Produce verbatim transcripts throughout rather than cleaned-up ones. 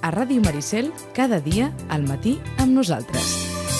a Ràdio Maricel, cada dia al matí amb nosaltres.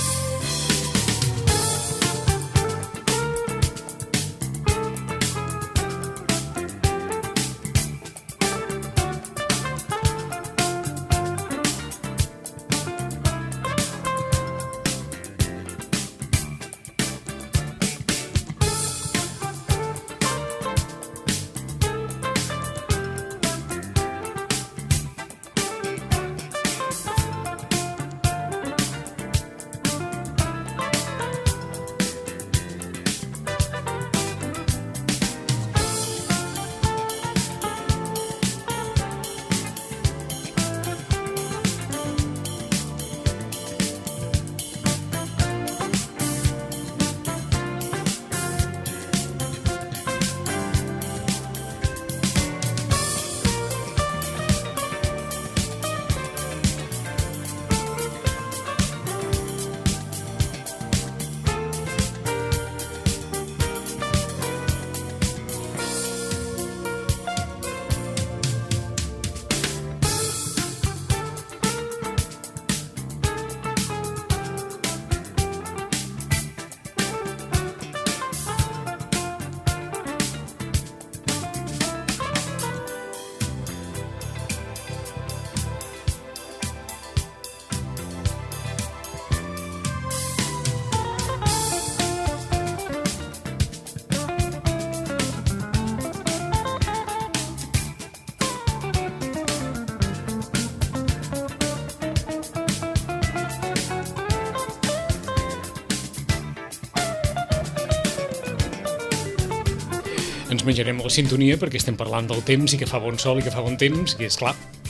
Ens menjarem la sintonia perquè estem parlant del temps i que fa bon sol i que fa bon temps, i és clar.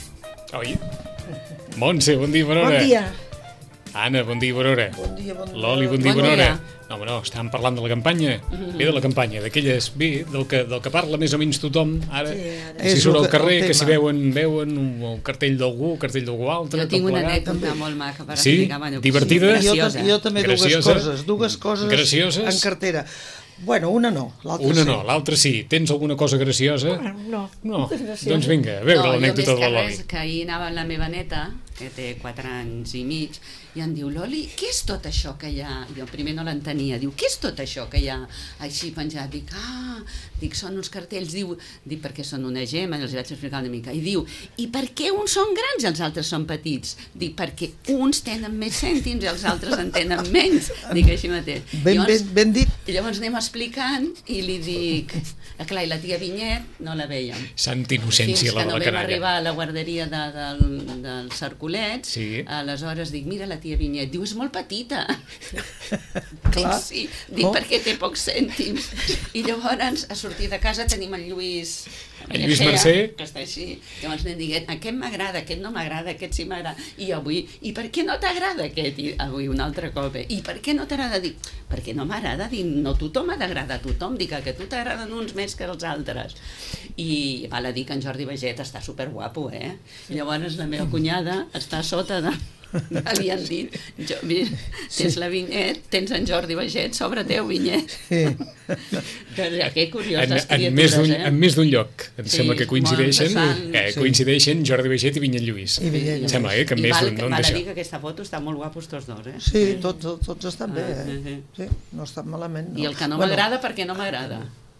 Oi? Montse, bon dia, bona hora. Bon dia. Anna, bon dia, bona hora. Bon dia, bon dia. Loli, bon dia, bona hora. No, home, no, estàvem parlant de la campanya. Bé de la campanya, d'aquelles, bé, del que, del que parla més o menys tothom, ara. Sí, ara. Si És surt el al que- carrer, el que si tema. veuen, veuen un, un cartell d'algú, un cartell d'algú altre, Jo tinc tot una plegat. anècdota molt maca per Sí? explicar. Bueno, Divertida? Jo, graciosa. ta- jo també dues Graciosa? coses, dues coses Gracioses? en cartera. Bueno, una no, l'altra Una sí. no, l'altra sí. Tens alguna cosa graciosa? No, No, graciosa. doncs vinga, a veure No, jo l'anècdota més de la que Loli. res, que ahir anava amb la meva neta, que té quatre anys i mig, i em diu, Loli, què és tot això que hi ha? Jo primer no l'entenia, diu, què és tot això que hi ha així penjat? Dic, ah, dic, són uns cartells, diu, dic, perquè són una gemma, i els hi vaig explicar una mica, i diu, i per què uns són grans i els altres són petits? Dic, perquè uns tenen més cèntims i els altres en tenen menys, dic així mateix. Ben, Llavors, ben, ben dit. I llavors anem explicant i li dic, ah, clar, i la tia Vinyet no la vèiem. Santa Fins innocència, que la de no la vam canalla. arribar a la guarderia de, del, del Cercolet, Sí. aleshores dic, mira la tia Vinyet, diu, és molt petita. Clar. Dic, sí, dic, Oh. perquè té pocs cèntims. I llavors, a sortir de casa tenim el Lluís... El Lluís Mercè. Que està així. Llavors anem dient, aquest m'agrada, aquest no m'agrada, aquest sí m'agrada. I avui, i per què no t'agrada aquest? I avui un altre cop, eh? I per què no t'agrada? Dic, perquè no m'agrada, dic, no tothom ha d'agradar a tothom, dic que a tu t'agraden uns més que els altres. I val a dir que en Jordi Baget està superguapo, eh? I llavors la meva cunyada està a sota de... Li han dit, jo, mira, tens Sí. la Vinyet, tens en Jordi Baget, sobre teu, Vinyet. Sí. Doncs, que En, curioses en, més criatures, d'un, eh? en més d'un lloc. Em Sí, sembla que coincideixen, molt interessant. eh, Sí. coincideixen Jordi Baget i Vinyet Lluís. I Vinyet Em sembla, eh, que en I més val, d'un, no en val a d'això. dir que aquesta foto està molt guapos tots dos, eh? Sí, tots, tots, tots estan bé, Ah, eh? sí, Sí, no estan malament. No. I el que no Bueno, m'agrada, perquè no m'agrada.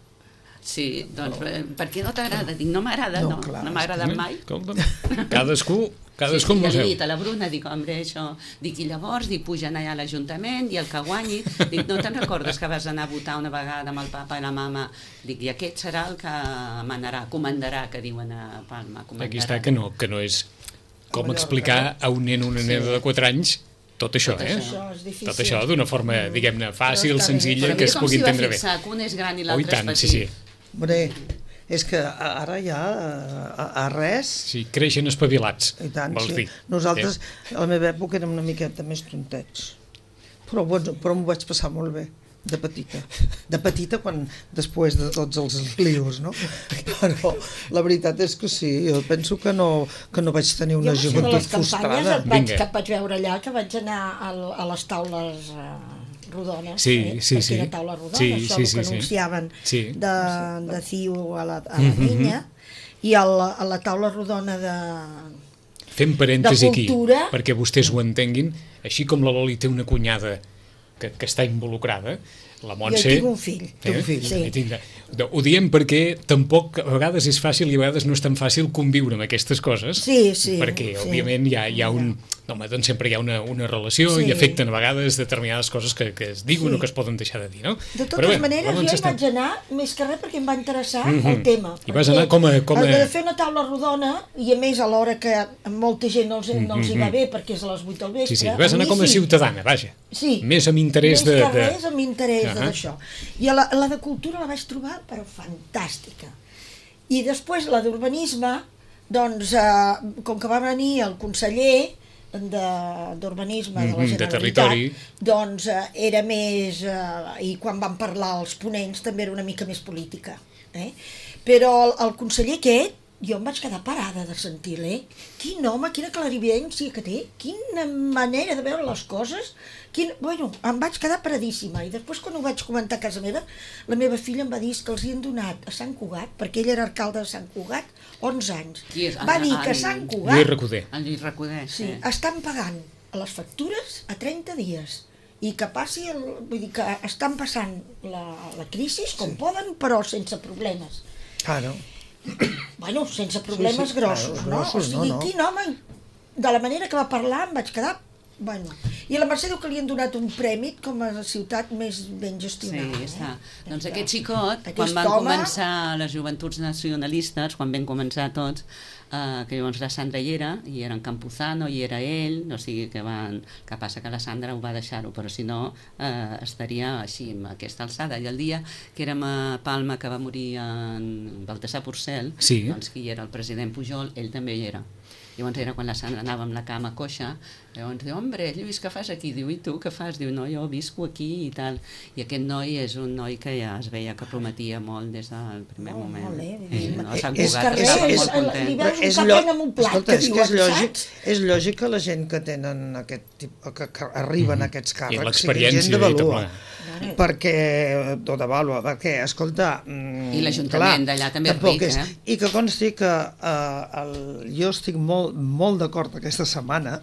Sí, doncs, eh, per què no t'agrada? Dic, no m'agrada, No, no, clar, no m'ha agradat mai. Escolta'm, cadascú, cadascú amb sí, el i he seu. dit a la Bruna, dic, hombre, això... Dic, i llavors, dic, pugen allà a l'Ajuntament i el que guanyi... Dic, no te'n recordes que vas anar a votar una vegada amb el papa i la mama? Dic, i aquest serà el que manarà, comandarà, que diuen a Palma, comandarà. Aquí està que no, que no és com explicar a un nen o una nena de quatre anys tot això, Tot eh? Això és difícil. Tot això d'una forma, diguem-ne, fàcil, Però està bé. senzilla, Però que mira es com pugui s'hi va entendre bé. fixar, que un és gran i Oh, i l'altre és tant, petit. sí, sí. Hombre, és que ara ja a, a res... Sí, creixen espavilats, I tant, vols sí. dir. Nosaltres, Eh? a la meva època, érem una miqueta més tontets. Però, bueno, però m'ho vaig passar molt bé, de petita. De petita, quan després de tots els lios, no? Però la veritat és que sí, jo penso que no, que no vaig tenir una jo, de joventut les campanyes frustrada. et vaig, Vinga. que et vaig veure allà, que vaig anar a, l- a les taules eh, rodones, Sí, eh? sí, perquè sí. era taula rodona, Sí, això sí, el sí, que sí. anunciaven Sí. de, de C I U a la, a la niña, i a la, a la taula rodona de fem parèntesi aquí, cultura. perquè vostès ho entenguin, així com la Loli té una cunyada que, que està involucrada, la Montse... Jo tinc un fill. Eh? un fill, sí. Tindrà. Ho diem perquè tampoc a vegades és fàcil i a vegades no és tan fàcil conviure amb aquestes coses, Sí, sí, perquè sí. òbviament hi ha, hi ha un... No, home, doncs sempre hi ha una, una relació Sí. i afecten a vegades determinades coses que, que es diuen Sí. o que es poden deixar de dir, no? De totes Però bé, maneres, la jo Montse hi està- vaig anar, més que res perquè em va interessar Mhm. el tema. I vas perquè anar com a- com a- el de fer una taula rodona, i a més a l'hora que a molta gent no els, no els hi va bé perquè és a les vuit del vespre. Sí, sí, vas anar mi com a sí. ciutadana, vaja. Sí. Més amb interès Més de... que de... res amb interès Ahà. d'això. I a la, la de cultura la vaig trobar, però fantàstica. I després la d'urbanisme, doncs, eh, com que va venir el conseller de- d'urbanisme de, de la Mhm, de Generalitat, territori. doncs eh, era més, eh, i quan van parlar els ponents també era una mica més política. Eh? Però el, el conseller aquest, jo em vaig quedar parada de sentir-lo, eh? Quin home, quina clarividència que té, quina manera de veure les coses, quin... bueno, em vaig quedar paradíssima, i després quan ho vaig comentar a casa meva, la meva filla em va dir que els hi han donat a Sant Cugat, perquè ell era alcalde de Sant Cugat, onze anys. Qui és? Va Ah, dir ah, que a el- Sant Lluís Cugat Recoder. El Lluís Recoder. sí, estan pagant les factures a trenta dies, i que passi, el, vull dir que estan passant la, la crisi com poden, però sense problemes. Claro. Bueno, sense problemes Sí, sí, grossos, claro, no? grossos, O sigui, no, no. quin home, de la manera que va parlar, em vaig quedar... Bueno. I a la Mercè diu que li han donat un prèmit com a ciutat més ben Sí, gestionada. està. Eh? Doncs Està. aquest xicot, Aquest quan van home- començar les joventuts nacionalistes, quan vam començar tots, eh, que llavors la Sandra hi era, i era en Campuzano, i era ell, no sigui que van... Que passa que la Sandra ho va deixar-ho, però si no eh, estaria així, amb aquesta alçada. I el dia que érem a Palma, que va morir en Baltasar Porcel, Sí. doncs qui era el president Pujol, ell també hi era. Llavors era quan la Sandra anava amb la cama coixa, llavors diu, hombre, Lluís, què fas aquí? Diu, i tu, què fas? Diu, no, jo visco aquí i tal. I aquest noi és un noi que ja es veia que prometia molt des del primer Oh, moment. molt bé, vull Eh, dir, no, a Sant és Cugat que estava és- molt és- content. li veus un és cap llo- amb un plat, Escolta, que és que diuen, és lògic, saps? és lògic que la gent que tenen aquest tipus, que, que arriben a aquests I càrrecs, l'experiència siguin gent de i tot valua. plegat. Perquè, tot de vàlua, perquè, escolta... mm, I l'Ajuntament clar, d'allà també és tampoc ric, eh? I que consti que eh, el, jo estic molt, molt d'acord aquesta setmana,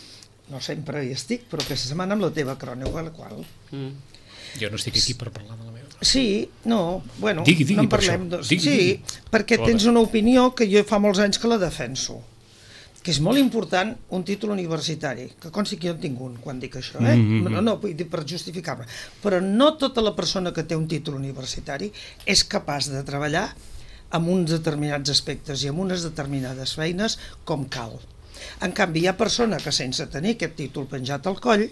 no sempre hi estic, però aquesta setmana amb la teva crònica, la qual... Mm. Jo no estic aquí per parlar de la meva. Sí, no, bueno, Digui, digui no en per parlem. això. Doncs, Digui, sí, digui. perquè Bona. tens una opinió que jo fa molts anys que la defenso, que és molt important un títol universitari, que consti que jo en tinc un quan dic això, eh? Mm, mm, No, no, vull dir per justificar-me, però no tota la persona que té un títol universitari és capaç de treballar amb uns determinats aspectes i amb unes determinades feines com cal. En canvi, hi ha persona que sense tenir aquest títol penjat al coll,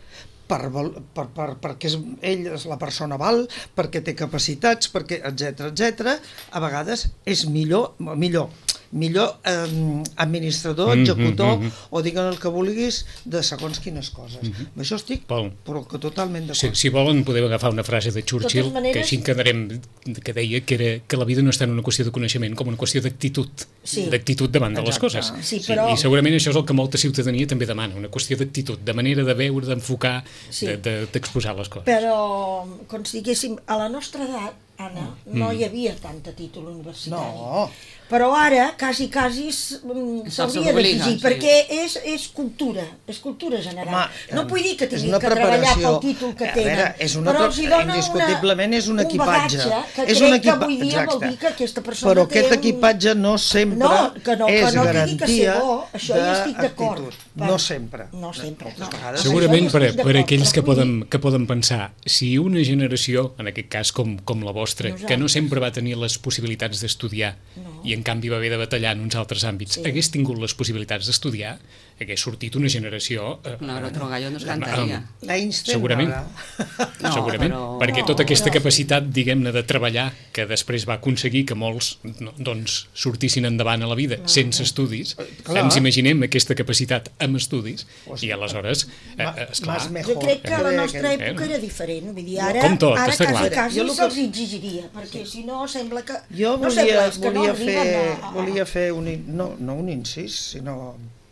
per, val- per, per, perquè és, ell és la persona val, perquè té capacitats, perquè etc etc, a vegades és millor, millor, millor eh, administrador, Mhm, executor, mhm. o diguin el que vulguis, de segons quines coses. Amb això estic, Pol. però que totalment Si, d'acord. si volen podem agafar una frase de Churchill, De totes maneres- que així en quedarem, que deia que, era, que la vida no és tant una qüestió de coneixement com una qüestió d'actitud, Sí. d'actitud davant de les Exacte. coses. Sí, però- I segurament això és el que molta ciutadania també demana, una qüestió d'actitud, de manera de veure, d'enfocar, Sí. de- de- d'exposar les coses. Però, com si diguéssim, a la nostra edat, Anna, no hi havia tanta títol universitari. No. Però ara, quasi, quasi, s- mm, Se'ls s'hauria obliga, d'exigir, sí. perquè és, és cultura, és cultura general. Home, no vull dir que és tinguin una que treballar preparació. pel títol que A tenen, veure, és una però pre- els hi dona indiscutiblement és un equipatge. un bagatge que És crec un equipa- que avui dia exacte. vol dir que aquesta persona Però té aquest un... equipatge no sempre No, que no, que és no digui que garantia ser bo, això hi estic d'acord. d'actitud. Per- No sempre. No sempre, no. Moltes vegades. Segurament Això per, hi estic per d'acord, aquells però que vull poden, que poden pensar, si una generació, en aquest cas com, com la vostra, que no Nosaltres. sempre va tenir les possibilitats d'estudiar No. i en canvi va haver de batallar en uns altres àmbits, Sí. hagués tingut les possibilitats d'estudiar, hagués sortit una generació... eh, No, otro gallo nos eh, cantaria. L'Einstein, Segurament. ara. No, Segurament, però- perquè No, tota aquesta però- capacitat, diguem-ne, de treballar, que després va aconseguir que molts no, doncs, sortissin endavant a la vida sense estudis, Clar. ens imaginem aquesta capacitat amb estudis, Pues, i aleshores, eh, Ma- eh, esclar, más mejor. Jo crec que la Eh, nostra que- època eh, era diferent, vull dir, ara, Com tot, ara està quasi, clar. quasi Jo el que- se'ls exigiria, perquè si no sembla que... Jo no volia, sembla, és que volia, no fer, arriben a, a... volia fer un, in- no, no un incís, sinó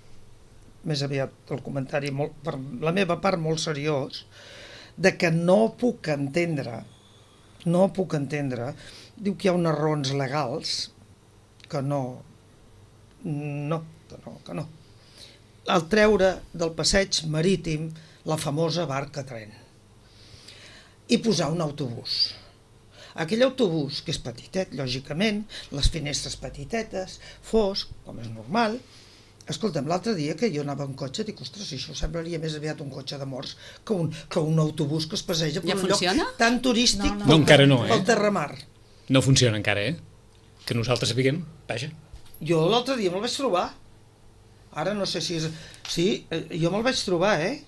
més aviat el comentari molt, per la meva part molt seriós, de que no puc entendre, no puc entendre, diu que hi ha unes raons legals que no, no, que no, que no. el treure del passeig marítim la famosa barca tren i posar un autobús. Aquell autobús, que és petitet, lògicament, les finestres petitetes, fosc, com és normal. Escolta'm, l'altre dia que jo anava en cotxe, dic, ostres, això semblaria més aviat un cotxe de morts que un, que un autobús que es passeja per Ja un funciona? lloc tan turístic No, no. No, encara no, eh? pel Terramar. No funciona encara, eh? Que nosaltres sapiguem, vaja. Jo l'altre dia me'l vaig trobar. Ara no sé si és... Sí, eh, jo me'l vaig trobar, eh?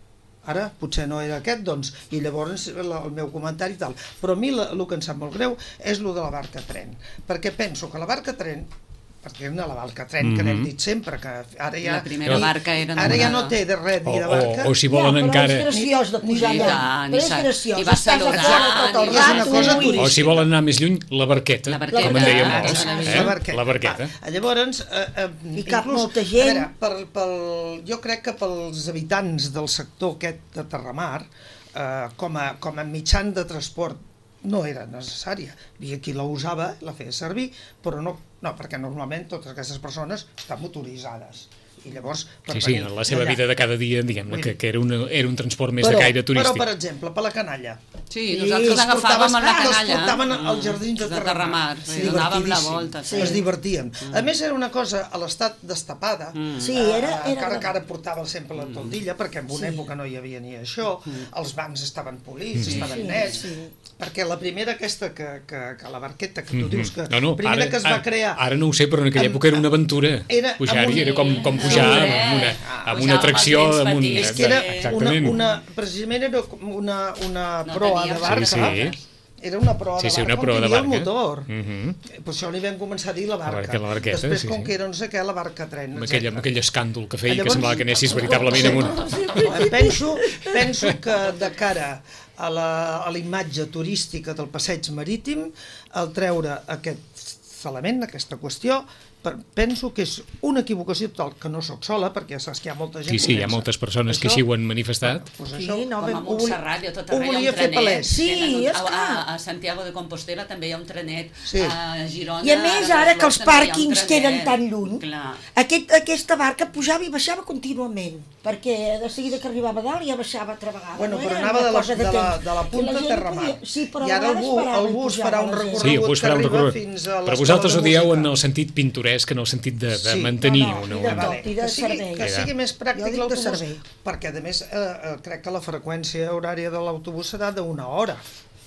Ara potser no era aquest, doncs, i llavors el, el meu comentari i tal. Però a mi la, el que em sap molt greu és el de la barca tren, perquè penso que la barca tren, perquè era la barca tren mm-hmm. que n'hem dit sempre, que ara ja... La primera barca era Ara ja no enamorada. té de res ni de O, barca. o, o si volen ja, però encara... és graciós de pujar I allà. tant, Però i és tant. graciós. I va Estàs a saludant, fora tot el i és una rato. cosa i- turística. O si volen anar més lluny, la barqueta, La barqueta. com en deien Ah, molts. la Eh? La barqueta. La barqueta. Va, llavors, eh, eh, I cap inclús, molta gent. A veure, per, pel, jo crec que pels habitants del sector aquest de Terramar, eh, com, a, com a mitjan de transport, no era necessària. Hi havia qui la usava, la feia servir, però no, no perquè normalment totes aquestes persones estan motoritzades. I llavors, per Sí, sí, venir en la seva d'allà. vida de cada dia, diguem-ne, que, que era, una, era un transport més Però, de caire turístic. però, per exemple, per la canalla. Sí, nosaltres els agafàvem portaves- a la ah, els canalla. portaven als jardins de De Terramar. Terramar, sí, Sí, donàvem la divertidíssim. volta. Sí. Es divertien. A més, era una cosa a l'estat destapada. Sí, era- era Eh, encara verdad. que ara portava sempre la toldilla, perquè en una època no hi havia ni això. Els bancs estaven polits, estaven Sí, nets. sí. Perquè la primera aquesta, que, que, que la barqueta, que tu dius que... No, no, primera ara, que es va ara, crear... ara no ho sé, però en aquella amb- època era una aventura. era Pujar-hi, amb un- era com, com pujar Sí, amb una, eh? amb Pujar una amb atracció. els nens Amb un, petits. És que era una, exactament. una, precisament era una, una No proa tenia de barca. Sí, sí. Era una proa Sí, de sí, barca una proa on de tenia el barca. motor. Mhm. Per això li vam començar a dir la barca. barca, la barqueta, Després, sí, com sí. que era no sé què, la barca tren, Amb, aquell, amb aquell escàndol que feia, Llavors- que semblava que anessis veritablement amb una... Penso, penso que de cara a la, a la imatge turística del passeig marítim, el treure aquest element, aquesta qüestió, per, penso que és una equivocació total, que no sóc sola, perquè saps que hi ha molta gent Sí, sí, hi ha pensa moltes persones que això. així ho han manifestat. Doncs Sí, això, no, Com a vam- Montserrat, jo tot ho arreu hi ha volia un fer trenet. palès. Sí, Tenen un- esclar. a, a Santiago de Compostela també hi ha un trenet, Sí. a Girona... I a més, a ara que els Barcelona també hi ha un pàrquings trenet. queden tan lluny, Clar. aquest, aquesta barca pujava i baixava contínuament, perquè de seguida que arribava a dalt ja baixava altra vegada. Bueno, no però era anava una de la, cosa de la, temps. de la I punta a gent Terramar. podia- Sí, però I a ara el, vegades bu, parava el i bus pujava farà un la gent. recorregut Sí, el bus que farà un arriba recorregut. fins a Però l'escola vosaltres de ho dieu música. en el sentit pintoresc, en el sentit de, de Sí. mantenir No, no, una... i de una... tot. Vale, i de que, sigui, servei. que sigui més Jo pràctic dic de l'autobús, servei. perquè a més eh, eh, crec que la freqüència horària de l'autobús serà d'una hora.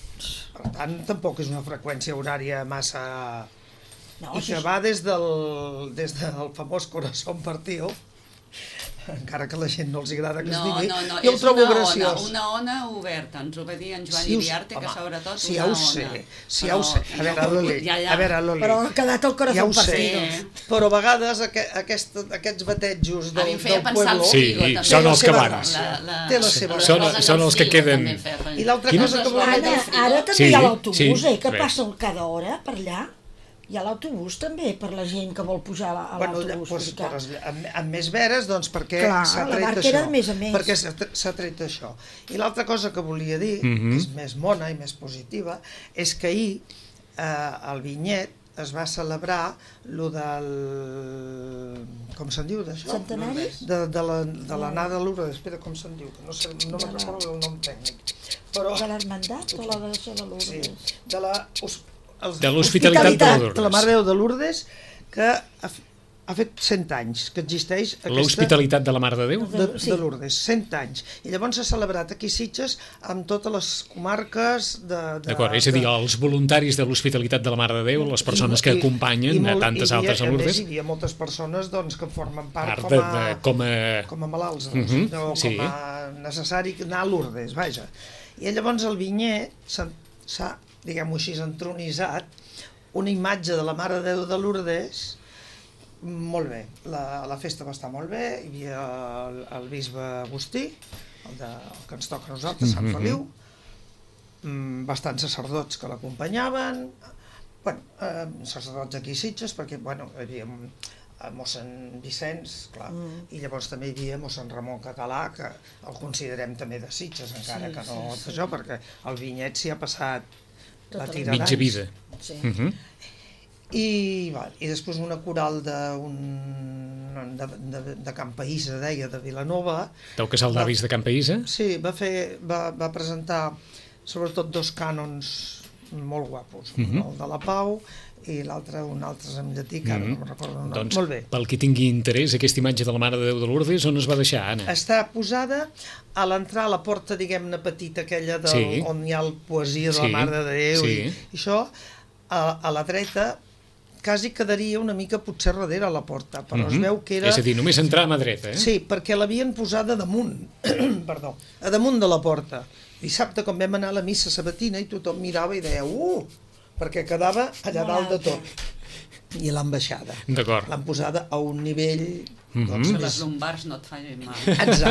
Per tant, tampoc és una freqüència horària massa... No, I si que és- va des del, des del famós Corazón Partido, encara que a la gent no els agrada que es No, digui, no, no, jo ho és trobo una graciós. ona, una ona oberta, ens ho va dir en Joan Sí, ho sé, Iriarte, que home, sobretot sí, una ja ho ona. sé, sí, Però ja ho sé. A veure, no, Loli, ja, ja. a veure, Loli. Però ha quedat el corazón Ja ho sé, partido. però a vegades aqu aquest, aquests batejos A del, mi em feia del pensar pueblo... al Sí, Figo, i també. són Té la els que seva van. gràcia. Té la seva les Són- coses són del els que Figo queden. també feien. I l'altra Quina? cosa que volia Ara, dir... ara també Sí, hi ha l'autobús, sí, eh, que bé. passa cada hora per allà. Hi ha l'autobús també per la gent que vol pujar a Bueno, l'autobús. doncs, vull dir que- doncs, amb, amb més veres, doncs perquè Clar, s'ha la tret barca això. era de més a més. Perquè s'ha tret- s'ha tret això. I l'altra cosa que volia dir, Mhm. que és més mona i més positiva, és que ahir eh, al Vinyet es va celebrar lo del... com se'n diu d'això? Centenari? De, de la- de l'anada a Lourdes, espera, com se'n diu? Que no, sé, no me'n recordo el nom tècnic. Però, De l'Hermandat o la de Sala sí, Lourdes? de la... us- els- De l'Hospitalitat de Hospitalitat de la Lourdes. Mare de Déu de Lourdes, que ha, f- ha fet cent anys que existeix aquesta... L'Hospitalitat de la Mare de Déu? de, Sí. de Lourdes, cent anys. I llavors s'ha celebrat aquí a Sitges amb totes les comarques de... de D'acord, és a dir, de- els voluntaris de l'Hospitalitat de la Mare de Déu, les persones que i- acompanyen i a molt- tantes hi havia- altres a a més, Lourdes, hi havia moltes persones doncs, que formen part, part com, de, a, de, com a... com a malalts, doncs, Mhm, no, sí. com a necessari anar a Lourdes, vaja. I llavors al Vinyet s'ha, s'ha, diguem-ho així, entronitzat una imatge de la Mare de Déu de Lourdes molt bé. La, la festa va estar molt bé, hi havia el, el bisbe Agustí, el, de, el que ens toca a nosaltres, Sant Feliu, mm, bastants sacerdots que l'acompanyaven, bueno, eh, sacerdots aquí a Sitges, perquè bueno, hi havia a mossèn Vicenç, clar, mm. i llavors també hi havia mossèn Ramon Català, que el considerem també de Sitges, encara Sí, que no sí, sí. això, perquè el Vinyet s'hi ha passat la Tota la tira mitja d'anys. vida. Sí. Mhm. I, va, i després una coral de, un, de, de, de Can Païssa, deia, de Vilanova. Teu casal d'avis de Can Païssa? Sí, va, fer, va, va presentar sobretot dos cànons molt guapos, uh -huh. el de la Pau i l'altre, un altre en llatí, que ara uh -huh. no me'n recordo el nom. Doncs, molt bé. Pel qui tingui interès, aquesta imatge de la Mare de Déu de Lourdes, on es va deixar, Anna? Està posada a l'entrar a la porta, diguem-ne, petita, aquella del, sí. on hi ha el poesia de sí. la Mare de Déu, sí. i, i això, a, a la dreta, quasi quedaria una mica potser darrere a la porta, però uh -huh. es veu que era... És a dir, només entrar a mà dreta, eh? Sí, perquè l'havien posada damunt, perdó, a damunt de la porta. Dissabte, quan vam anar a la missa sabatina, i tothom mirava i deia, uh, perquè quedava allà dalt de tot. I l'han baixada. D'acord. L'han posada a un nivell... Mm -hmm. doncs, Que més... les lumbars no et facin mal.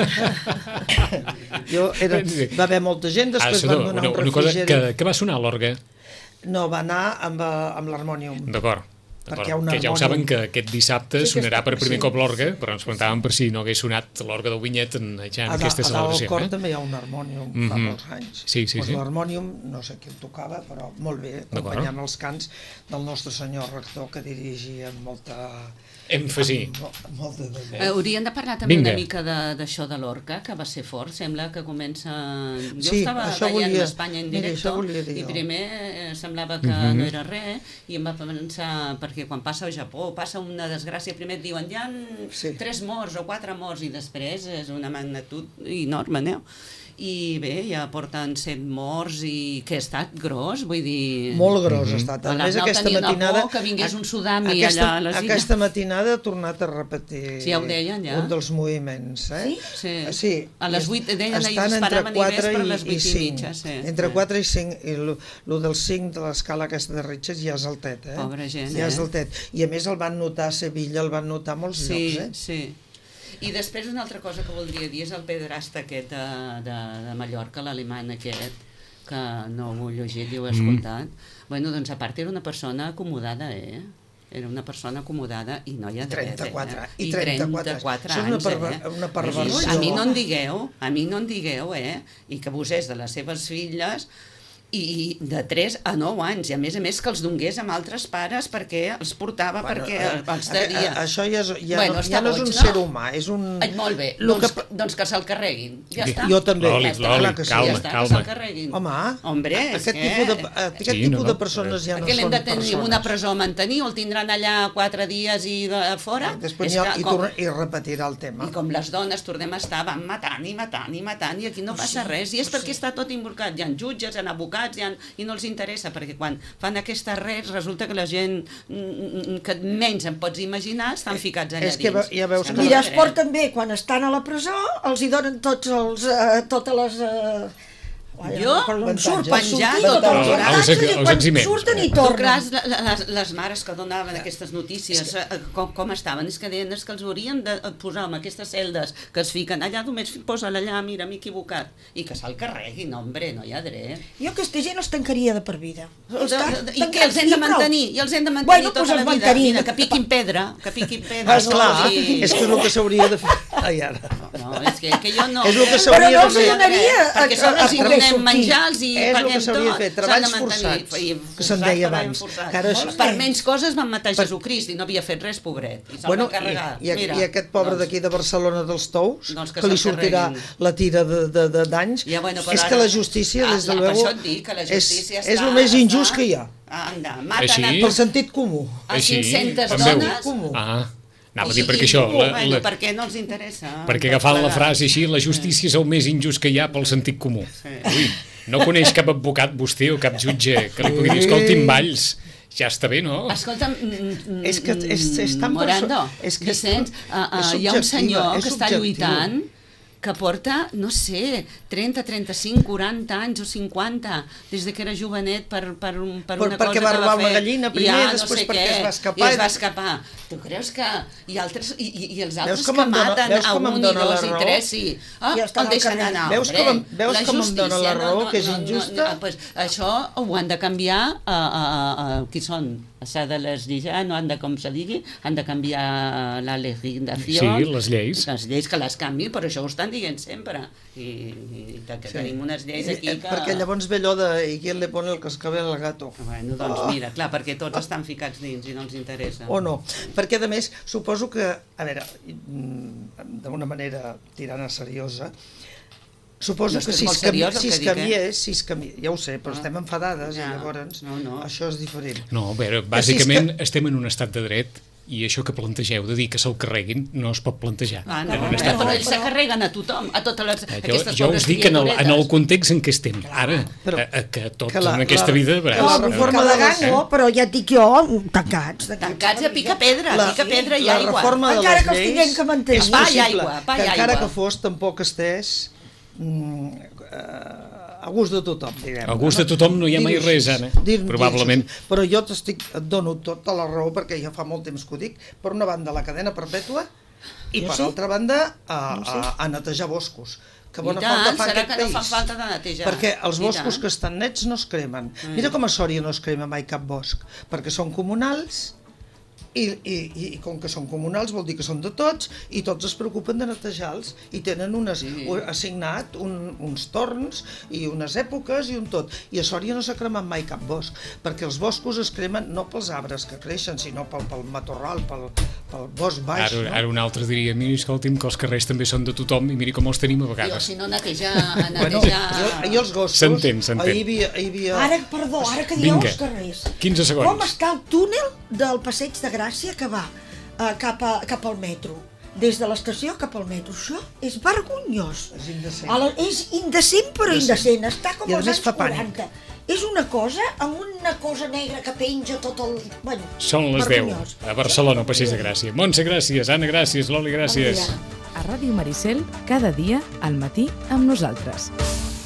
Exacte. jo era... Va haver molta gent, després ah, van donar una, un una cosa refrigeri... que, que va sonar a l'orgue? No, va anar amb, amb l'harmònium. D'acord. Perquè hi ha un que ja ho harmònium. saben que aquest dissabte Sí, sonarà per primer sí. cop l'orgue, però ens preguntàvem per si no hagués sonat l'orgue del Vinyet en, ja en A, aquesta a dalt celebració. al cor eh? també hi ha un harmònium, mm -hmm. fa molts anys. Sí, sí, pues sí. L'harmònium, no sé qui el tocava, però molt bé, acompanyant els cants del nostre senyor rector, que dirigia amb molta... èmfasi. Amb, molt de... Eh, haurien de parlar també Vinga. una mica d'això de, de l'orca, que va ser fort. Sembla que comença... Jo Sí, estava això veient volia- l'Espanya en mira, directe això volia dir i jo. primer eh, semblava que Mhm. no era res i em va pensar, perquè quan passa al Japó passa una desgràcia, primer et diuen hi ha Sí. tres morts o quatre morts i després és una magnitud enorme, no? I bé, ja porten set morts i que ha estat gros, vull dir... Molt gros ha estat. A A més, l'Arnau aquesta tenia una matinada... por que vingués un tsunami aquesta, allà a les illes. Aquesta matinada ha tornat a repetir Sí, ja ho deien, ja. un dels moviments. Eh? Sí? Sí. sí. A les vuit, deien ahir, Estan entre esperaven i ves quatre per i- les vuit i cinc. mitja, sí. Entre Sí. quatre i cinc. I el del cinc de l'escala aquesta de Ritges ja és altet, eh? Pobra gent, ja és eh? altet. I a més el van notar a Sevilla, el van notar a molts Sí, llocs, eh? sí. I després una altra cosa que voldria dir és el pedrasta aquest de, de, de Mallorca, l'alemany aquest, que no ho he llegit i ho he escoltat. Mm. Bueno, doncs a part era una persona acomodada, eh? Era una persona acomodada i no hi ha dret, trenta-quatre, eh? i trenta-quatre, trenta-quatre això és una anys, perver- eh? una perversió. A mi no en digueu, a mi no en digueu, eh? I que abusés de les seves filles i de tres a nou anys, i a més a més que els donés amb altres pares perquè els portava, bueno, perquè eh, els devia. a- a- Això ja, és, ja, Bueno, no, està ja no és boig, un no? ser humà, és un... Ai, molt bé, Lo doncs que- que, doncs que se'l carreguin. Ja Sí. està. Jo també. L'oli, Ja està, l'oli, clar que sí. calma, ja està, calma. que se'l carreguin. Home, Hombre, és aquest que... tipus de, aquest Sí, tipus no, de no, persones ja no Perquè l'hem són de tenir persones. una presó a mantenir o el tindran allà quatre dies i de, fora? Després És ja, que i, com- torna, i repetirà el tema. I com les dones tornem a estar, van matant i matant i matant i aquí no passa res, i és perquè està tot involucrat, hi ha jutges, hi ha advocats, hi ha, i no els interessa, perquè quan fan aquestes res resulta que la gent mm, que menys em pots imaginar estan ficats allà És que dins. ja veus que- no Mira, sé. es porten bé, quan estan a la presó, els hi donen tots els, eh, totes les... Eh, Jo? Quan surt, per Penjar, sortir, tot tots els el- taxes, els- i els quan eximents. surten i Tu tornen. creus la- les, les mares que donaven aquestes notícies, eh, com, com estaven? És que deien és que els haurien de posar amb aquestes celdes que es fiquen allà, només posa allà, mira, m'he equivocat, i que se'l carreguin, hombre, no hi ha dret. Jo aquesta gent els tancaria de per vida. Els De, tan- de, I què, els hem i de prou. mantenir? I els hem de mantenir Bueno, tota doncs la els vida? mantenim. Mira, que piquin pedra, que piquin pedra. Ah, esclar, no, i- és que és el que s'hauria de fer. Ai, ara. No, és que, que jo no... És el que eh? s'hauria Però no de els fer. donaria a- Perquè som a- a els hi poder donem sortir. menjars i És el que paguem s'hauria de tot. fer, S'han treballs de mantenir. forçats, I que se'n deia treball abans. forçat. Que ara això- Per menys coses van matar Jesucrist i no havia fet res, pobret. I se'l Bueno, van carregar. i, i, Mira, i aquest pobre doncs, d'aquí de Barcelona dels Tous, Doncs que que li se'l sortirà carreguin. la tira de, de, de danys, Ja, bueno, però és ara- que la justícia, Ah, des de per luego, això et dic que la és, justícia és està- el més injust està- que hi ha, Anda, maten Així? a pel tots. sentit comú. A Així, cinc-centes com veu? dones. Comú. Ah, anava a I dir si perquè dius, això... "Oh, La, bueno, la, perquè no els interessa. perquè Tot agafant la plegat. frase així, la justícia és el més injust que hi ha pel sentit comú. Ui, no coneix cap advocat vostè o cap jutge que li pugui dir, escolti'm, Valls, ja està bé, no? Escolta'm, mm, És que és- és tan Morando, perso- és que és- Vicenç, uh, uh, és hi ha un subjectiva, senyor és que està subjectiu. lluitant que porta, no sé, trenta, trenta-cinc, quaranta anys o cinquanta, des de que era jovenet per, per, un, per Per- una perquè cosa va que robar va una fer. gallina primer, ja, després no sé perquè què, es va escapar I es i va des- escapar. Tu creus que... I, altres, i, i, i els altres Veus com que em dona- maten veus a com em un i dona la dos i raó? tres, sí. Ah, Ja estan el al deixen carrer. anar, Veus hombre. com em- veus La com em dona la justícia raó, que és injusta? No, no, pues això ho han de canviar a, a, a, a qui són? s'ha de legislar, no han de, com se digui, han de canviar la legislació. Sí, les lleis. Les lleis que les canviïn, però això ho estan dient sempre. I, i de que sí. Tenim unes lleis aquí que... Perquè llavors ve allò de i qui le pone el cascabel al gato. Bueno, doncs oh. mira, clar, perquè tots estan ficats dins i no els interessa. O no, perquè a més suposo que, a veure, d'una manera tirant a seriosa, suposo no, que si es, seriós, canvi, si es dic, canviés, eh? si es canvi... ja ho sé, però ah. estem enfadades ja. I llavors no, no. això és diferent. No, a veure, bàsicament si es que... estem en un estat de dret i això que plantegeu de dir que se'l carreguin no es pot plantejar. Ah, no, no, no, no, però ells se carreguen a tothom, a totes les, jo, aquestes jo us dic en el, en el context en què estem ara, però, a, a, que tot que la, en aquesta la, vida... Que la reforma de de les... no, però ja et dic jo, tancats. Tancats a pica pedra, la, pica pedra i la aigua. Reforma de encara les que els tinguem que mantenir. és pa i possible aigua, pa que i encara aigua. que fos tampoc estés mm, uh, a gust de tothom, diguem. A gust de tothom no hi ha mai res, Anna, probablement. Però jo t'estic, et dono tota la raó, perquè ja fa molt temps que ho dic, per una banda la cadena perpètua i per altra banda a, a, a netejar boscos. Que bona falta fa aquest país. No fa falta de netejar. Perquè els boscos que estan nets no es cremen. Mira com a Sòria no es crema mai cap bosc, perquè són comunals. I, i, i com que són comunals vol dir que són de tots i tots es preocupen de netejar-los i tenen unes, sí. assignat un, uns torns i unes èpoques i un tot. I a Sòria no s'ha cremat mai cap bosc, perquè els boscos es cremen no pels arbres que creixen, sinó pel, pel matorral, pel, pel bosc baix. Ara, no? ara un altre diria, miri, escolti'm, que els carrers també són de tothom i miri com els tenim a vegades. Jo, si no netejar... netejar... Bueno, i, i els gossos... S'entén, s'entén. Ahir havia, ahir havia... Ara, perdó, ara que dieu els carrers. quinze segons. Com està el túnel del Passeig de Gràcia que va uh, cap, a, cap al metro? Des de l'estació cap al metro. Això és vergonyós. És indecent. La, és indecent però indecent. Està com als anys quaranta. És una cosa amb una cosa negra que penja tot el... Bueno, són les vergonyós. deu. A Barcelona, Passeig de Gràcia. Montse, gràcies. Anna, gràcies. Loli, gràcies. A Ràdio Maricel, cada dia, al matí, amb nosaltres.